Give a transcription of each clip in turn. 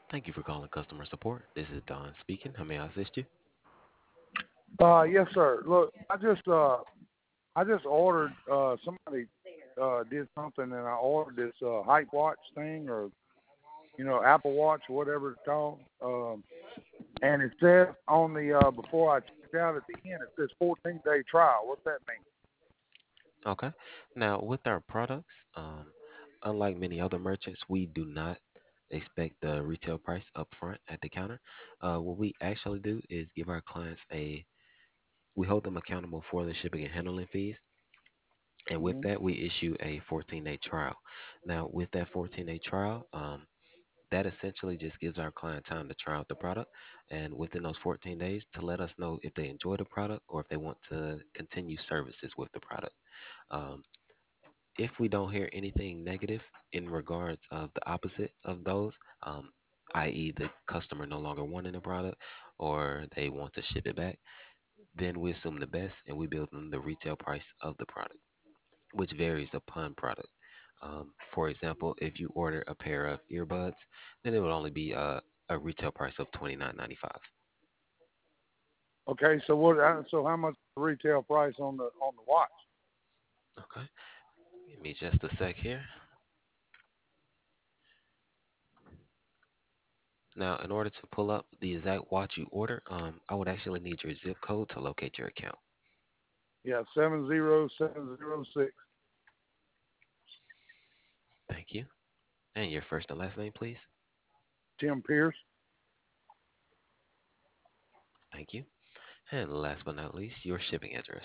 Thank you for calling customer support. This is Don speaking. How may I assist you? Yes, sir. Look, I just ordered. Somebody did something, and I ordered this Hype Watch thing, or Apple Watch, or whatever it's called. And it says on the before I checked out at the end, it says 14-day trial. What's that mean? Okay. Now, with our products, unlike many other merchants, we do not expect the retail price up front at the counter. What we actually do is give our clients we hold them accountable for the shipping and handling fees. And with Hmm. that, we issue a 14-day trial. Now, with that 14-day trial, that essentially just gives our client time to try out the product and within those 14 days to let us know if they enjoy the product or if they want to continue services with the product. Um, if we don't hear anything negative in regards of the opposite of those, um, i.e., the customer no longer wanting the product or they want to ship it back, then we assume the best and we build them the retail price of the product, which varies upon product. For example, if you order a pair of earbuds, then it would only be a retail price of $29.95. Okay, so what? So how much is the retail price on the watch? Okay, give me just a sec here. Now, in order to pull up the exact watch you order, I would actually need your zip code to locate your account. Yeah, 70706. Thank you. And your first and last name, please. Tim Pierce, Thank you. And last but not least, your shipping address.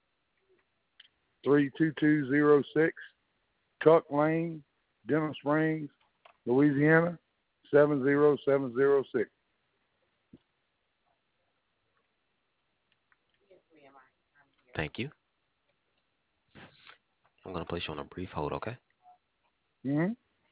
32206, Tuck Lane, Denham Springs, Louisiana, 70706. Thank you. I'm going to place you on a brief hold, okay? Mm-hmm.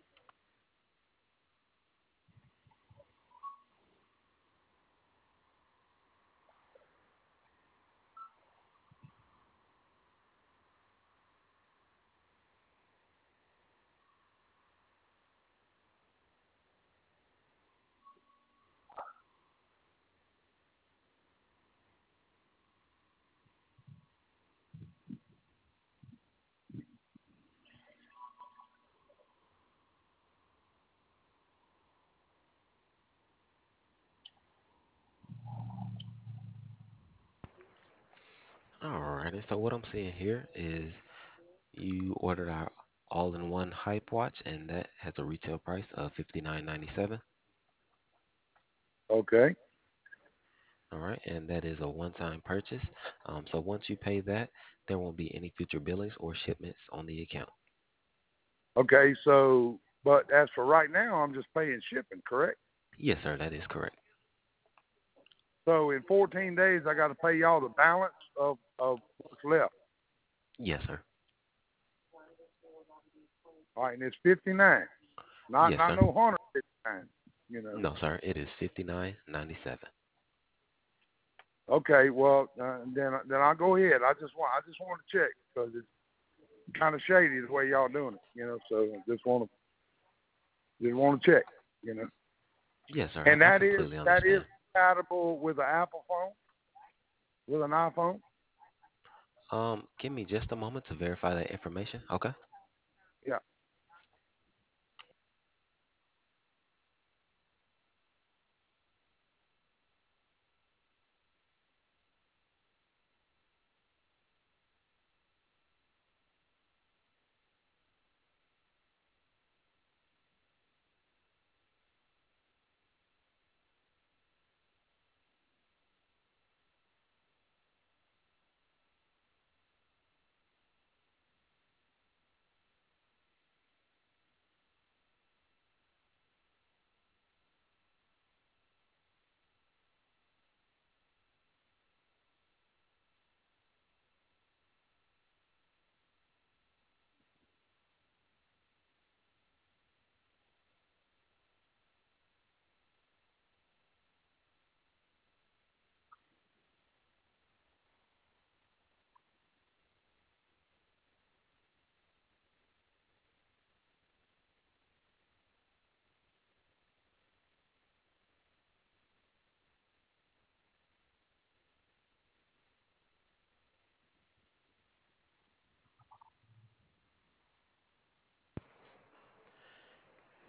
Alrighty, so what I'm seeing here is you ordered our all-in-one hype watch, and that has a retail price of $59.97. Okay. All right, and that is a one-time purchase. So once you pay that, there won't be any future billings or shipments on the account. Okay, so, but as for right now, I'm just paying shipping, correct? Yes, sir, that is correct. So in 14 days, I got to pay y'all the balance of what's left. Yes, sir. All right, and it's 59, not Yes, not sir. no 159. You know. No, sir, it is 59.97. Okay, well then I'll go ahead. I just want to check because it's kind of shady the way y'all doing it. So just want to check. You know, Yes, sir, and I that is completely that is understand. compatible with an Apple phone, with an iPhone. Give me just a moment to verify that information. Okay. Yeah.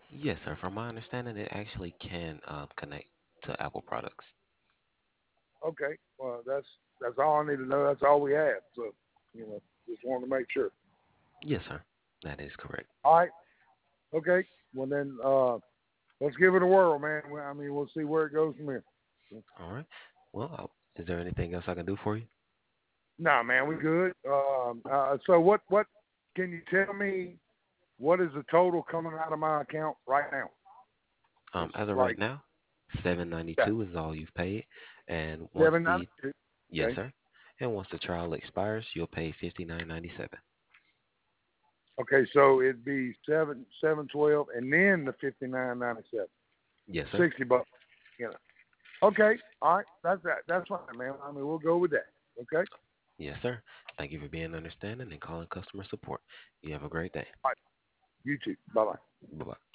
Yes, sir. From my understanding, it actually can connect to Apple products. Okay. Well, that's all I need to know. That's all we have. So, just wanted to make sure. Yes, sir. That is correct. All right. Okay. Well then, let's give it a whirl, man. I mean, we'll see where it goes from here. All right. Well, is there anything else I can do for you? Nah, man, we good. So what can you tell me? What is the total coming out of my account right now? Just As of right like now, seven ninety yeah, two is all you've paid, and once 792. yes, Okay. sir, and once the trial expires, you'll pay 59.97. Okay, so it'd be 712, and then the 59.97, Yes, sir. $60. You know. Okay. All right. That's that. That's fine, man. I mean, we'll go with that. Okay. Yes, sir. Thank you for being understanding and calling customer support. You have a great day. All right. You too. Bye bye. Bye bye.